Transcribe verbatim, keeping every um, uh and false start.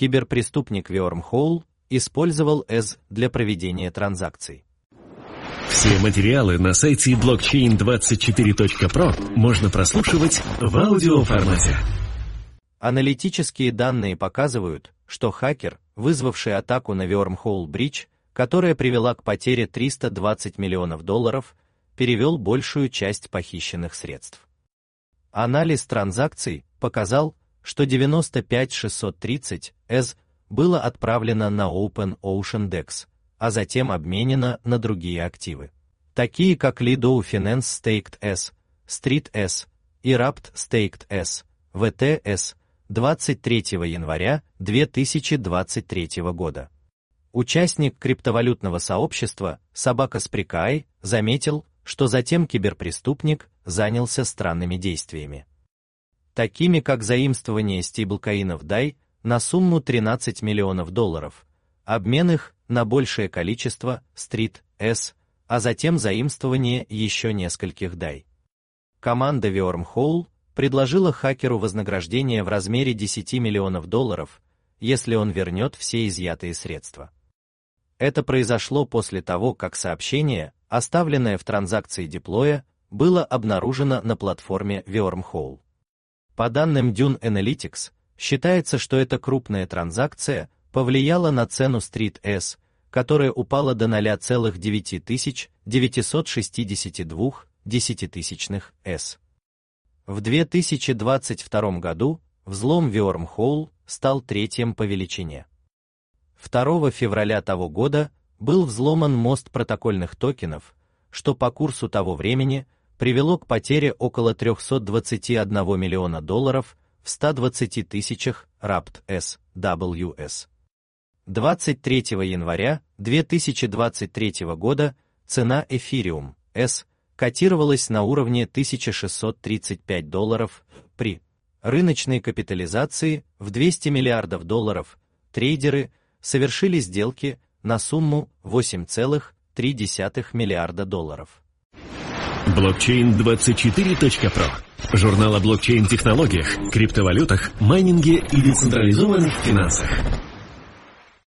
киберпреступник Wormhole использовал эс для проведения транзакций. Все материалы на сайте блокчейн двадцать четыре точка про можно прослушивать в аудиоформате. Аналитические данные показывают, что хакер, вызвавший атаку на Wormhole Bridge, которая привела к потере триста двадцать миллионов долларов, перевел большую часть похищенных средств. Анализ транзакций показал, что девяносто пять тысяч шестьсот тридцать эс было отправлено на OpenOceanDex, а затем обменено на другие активы, такие как Lido Finance Staked S, Street S и Rapt Staked S, ви ти эс, двадцать третьего января две тысячи двадцать третьего года. Участник криптовалютного сообщества Собака Сприкай заметил, что затем киберпреступник занялся странными действиями, такими как заимствование стейблкоинов дай на сумму тринадцать миллионов долларов, обмен их на большее количество Street S, а затем заимствование еще нескольких дай. Команда Wormhole предложила хакеру вознаграждение в размере десяти миллионов долларов, если он вернет все изъятые средства. Это произошло после того, как сообщение, оставленное в транзакции деплоя, было обнаружено на платформе Wormhole. По данным Dune Analytics, считается, что эта крупная транзакция повлияла на цену Street S, которая упала до ноль целых девять тысяч девятьсот шестьдесят два десятитысячных эс. В две тысячи двадцать втором году взлом Wormhole стал третьим по величине. второго февраля того года был взломан мост протокольных токенов, что по курсу того времени привело к потере около триста двадцать один миллиона долларов в ста двадцати тысячах Rapt эс дабл ю эс. двадцать третьего января две тысячи двадцать третьего года цена Ethereum S котировалась на уровне тысяча шестьсот тридцать пять долларов при рыночной капитализации в двести миллиардов долларов. Трейдеры совершили сделки на сумму восемь целых три десятых миллиарда долларов. блокчейн двадцать четыре точка про. Журнал о блокчейн-технологиях, криптовалютах, майнинге и децентрализованных финансах.